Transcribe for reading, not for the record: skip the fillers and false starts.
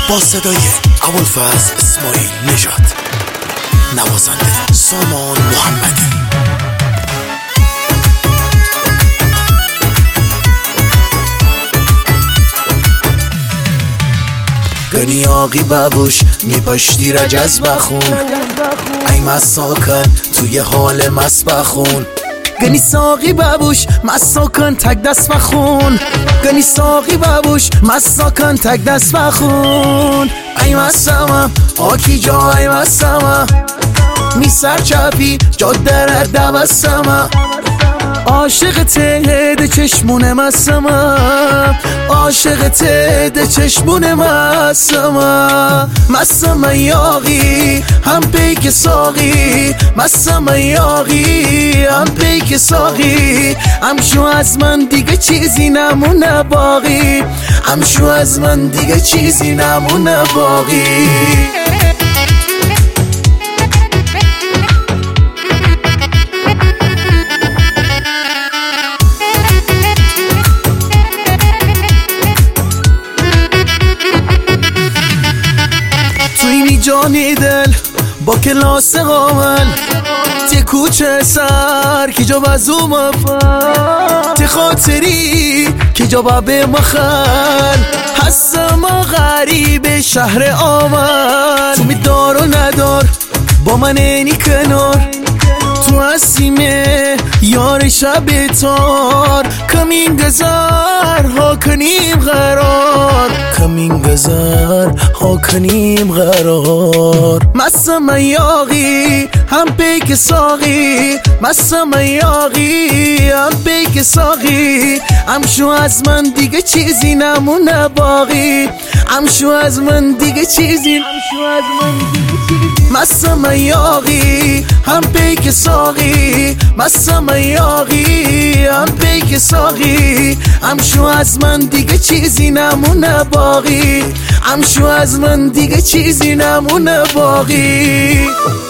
با صدای ابوالفضل اسماعیل نژاد، نوازنده سامان محمدی. گنی آقی ببوش میپاشتی رجز بخون، ای مساکن توی حال مست بخون. گنی ساقی ببوش مساکن تک دست بخون، گنی ساقی ببوش مساکن تک دست بخون. ای مستمم آکی جا ای مستمم، می سر چپی جاده رد بستمم. عاشق تهده چشمونه مستمم، عاشق تهده چشمونه مستمم. مستم یاقی هم پیک ساقی، مستم یاقی هم پیک ساقی. همشو از من دیگه چیزی نمونه باقی، همشو از من دیگه چیزی نمونه باقی. جانی دل با کلاس قامل تی کوچه سر که جا بزوم افر تی خاطری که جا به مخل هستم غریب شهر آمل. تو می دار و ندار با من اینی کنار، تو هستیمه یار شب تار. کمین گذر ها کنیم قرار، کمین گذر ها کنیم قرار. مستم یاقی هم پیک ساقی، مستم یاقی هم پیک ساقی. همشو از من دیگه چیزی نمونه باقی، همشو از من دیگه چیزی، همشو از من دیگه چیزی. مستم یاقی هم پیک ساقی، مستم یاقی هم پیک ساقی. همشو از من دیگه چیزی نمونه باقی، همشو از من دیگه چیزی نمونه باقی.